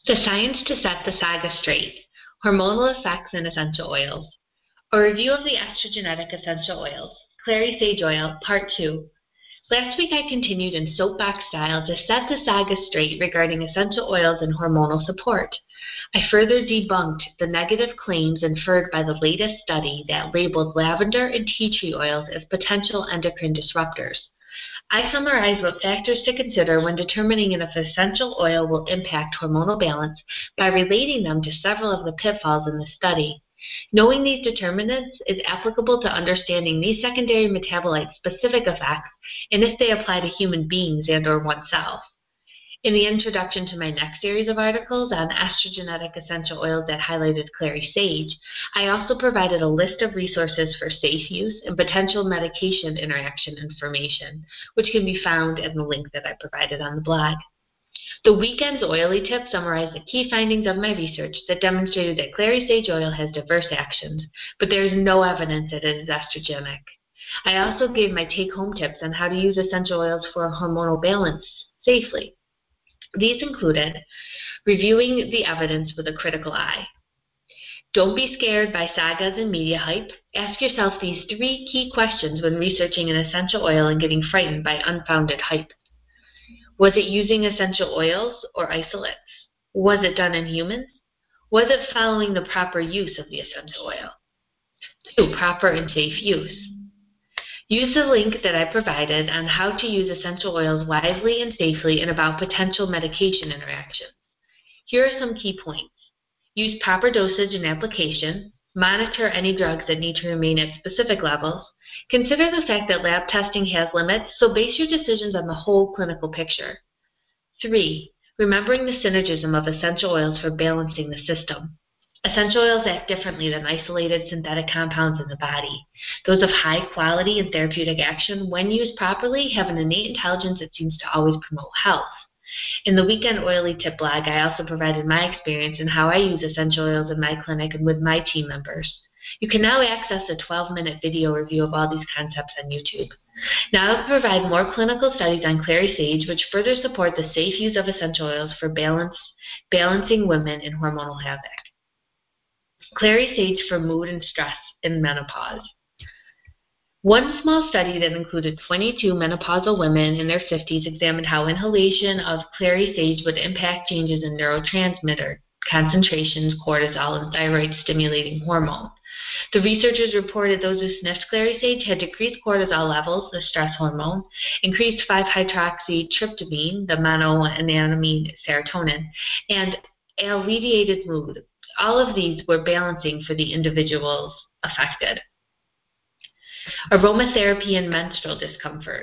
The Science to Set the Saga Straight, Hormonal Effects in Essential Oils. A review of the estrogenetic essential oils, Clary Sage Oil, Part 2. Last week I continued in soapbox style to set the saga straight regarding essential oils and hormonal support. I further debunked the negative claims inferred by the latest study that labeled lavender and tea tree oils as potential endocrine disruptors. I summarized what factors to consider when determining if an essential oil will impact hormonal balance by relating them to several of the pitfalls in the study. Knowing these determinants is applicable to understanding these secondary metabolite-specific effects and if they apply to human beings and/or oneself. In the introduction to my next series of articles on estrogenetic essential oils that highlighted Clary Sage, I also provided a list of resources for safe use and potential medication interaction information, which can be found in the link that I provided on the blog. The weekend's oily tip summarized the key findings of my research that demonstrated that Clary Sage oil has diverse actions, but there is no evidence that it is estrogenic. I also gave my take-home tips on how to use essential oils for hormonal balance safely. These included reviewing the evidence with a critical eye. Don't be scared by sagas and media hype. Ask yourself these 3 key questions when researching an essential oil and getting frightened by unfounded hype. Was it using essential oils or isolates? Was it done in humans? Was it following the proper use of the essential oil? 2. Proper and safe use. Use the link that I provided on how to use essential oils wisely and safely and about potential medication interactions. Here are some key points. Use proper dosage and application. Monitor any drugs that need to remain at specific levels. Consider the fact that lab testing has limits, so base your decisions on the whole clinical picture. 3. Remembering the synergism of essential oils for balancing the system. Essential oils act differently than isolated synthetic compounds in the body. Those of high quality and therapeutic action, when used properly, have an innate intelligence that seems to always promote health. In the Weekend Oily Tip blog, I also provided my experience and how I use essential oils in my clinic and with my team members. You can now access a 12-minute video review of all these concepts on YouTube. Now I'll provide more clinical studies on Clary Sage, which further support the safe use of essential oils for balancing women in hormonal havoc. Clary Sage for mood and stress in menopause. One small study that included 22 menopausal women in their 50s examined how inhalation of Clary Sage would impact changes in neurotransmitter concentrations, cortisol, and thyroid-stimulating hormone. The researchers reported those who sniffed Clary Sage had decreased cortisol levels, the stress hormone, increased 5-hydroxytryptamine, the monoamine serotonin, and alleviated mood. All of these were balancing for the individuals affected. Aromatherapy and menstrual discomfort.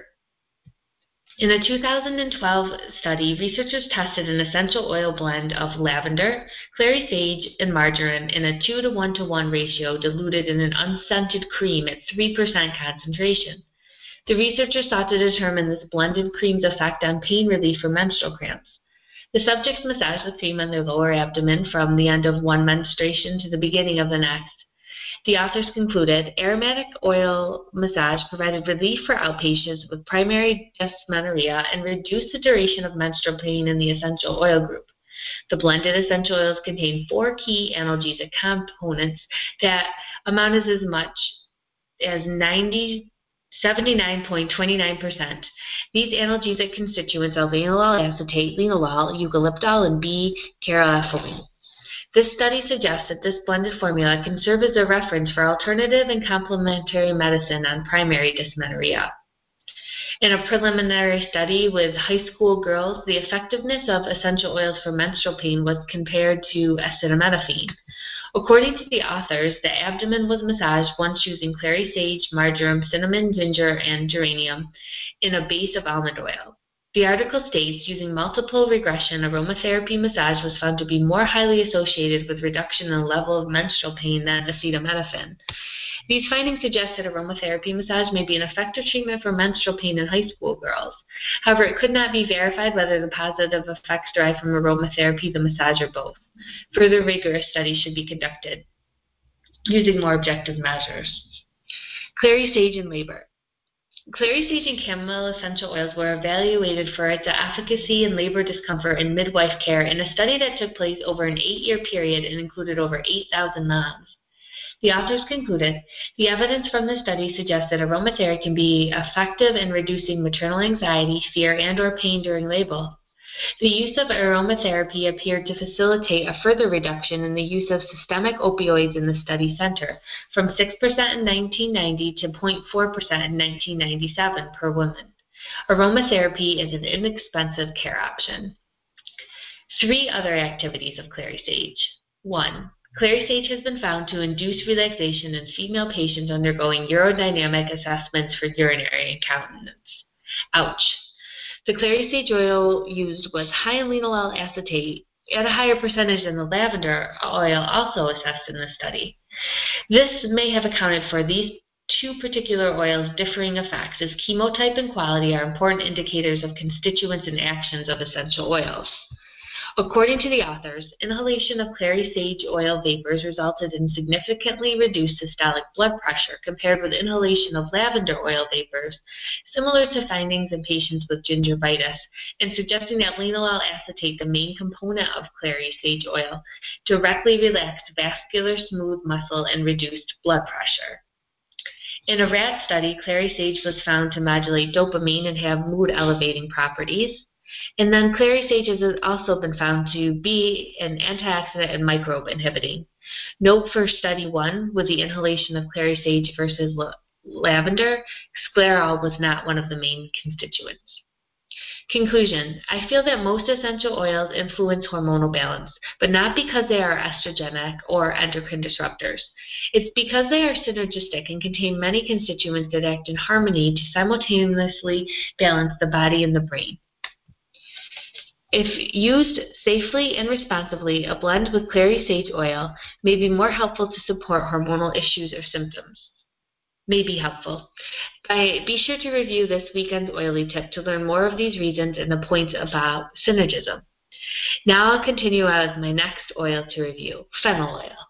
In a 2012 study, researchers tested an essential oil blend of lavender, Clary Sage, and marjoram in a 2:1:1 ratio diluted in an unscented cream at 3% concentration. The researchers sought to determine this blended cream's effect on pain relief for menstrual cramps. The subjects massaged the cream on their lower abdomen from the end of one menstruation to the beginning of the next. The authors concluded, aromatic oil massage provided relief for outpatients with primary dysmenorrhea and reduced the duration of menstrual pain in the essential oil group. The blended essential oils contain 4 key analgesic components that amounted as much as 79.29%. These analgesic constituents are linalool acetate, linalool, eucalyptol, and B-caryophyllene. This study suggests that this blended formula can serve as a reference for alternative and complementary medicine on primary dysmenorrhea. In a preliminary study with high school girls, the effectiveness of essential oils for menstrual pain was compared to acetaminophen. According to the authors, the abdomen was massaged once using Clary Sage, marjoram, cinnamon, ginger, and geranium in a base of almond oil. The article states, using multiple regression aromatherapy massage was found to be more highly associated with reduction in the level of menstrual pain than acetaminophen. These findings suggest that aromatherapy massage may be an effective treatment for menstrual pain in high school girls. However, it could not be verified whether the positive effects derived from aromatherapy, the massage, or both. Further rigorous studies should be conducted using more objective measures. Clary Sage in labor. Clary sage and chamomile essential oils were evaluated for its efficacy in labor discomfort and midwife care in a study that took place over an 8-year period and included over 8,000 moms. The authors concluded, the evidence from the study suggests that aromatherapy can be effective in reducing maternal anxiety, fear, and/or pain during labor. The use of aromatherapy appeared to facilitate a further reduction in the use of systemic opioids in the study center, from 6% in 1990 to 0.4% in 1997 per woman. Aromatherapy is an inexpensive care option. 3 other activities of clary sage. 1. Clary sage has been found to induce relaxation in female patients undergoing urodynamic assessments for urinary incontinence. Ouch. The clary sage oil used was high in linalool acetate at a higher percentage than the lavender oil also assessed in the study. This may have accounted for these 2 particular oils' differing effects, as chemotype and quality are important indicators of constituents and actions of essential oils. According to the authors, inhalation of clary sage oil vapors resulted in significantly reduced systolic blood pressure compared with inhalation of lavender oil vapors, similar to findings in patients with gingivitis, and suggesting that linalool acetate, the main component of clary sage oil, directly relaxed vascular smooth muscle and reduced blood pressure. In a rat study, clary sage was found to modulate dopamine and have mood-elevating properties. And then clary sage has also been found to be an antioxidant and microbe inhibiting. Note for study 1, with the inhalation of clary sage versus lavender, sclerol was not one of the main constituents. Conclusion. I feel that most essential oils influence hormonal balance, but not because they are estrogenic or endocrine disruptors. It's because they are synergistic and contain many constituents that act in harmony to simultaneously balance the body and the brain. If used safely and responsibly, a blend with clary sage oil may be more helpful to support hormonal issues or symptoms. May be helpful. Be sure to review this weekend's oily tip to learn more of these reasons and the points about synergism. Now I'll continue with my next oil to review, fennel oil.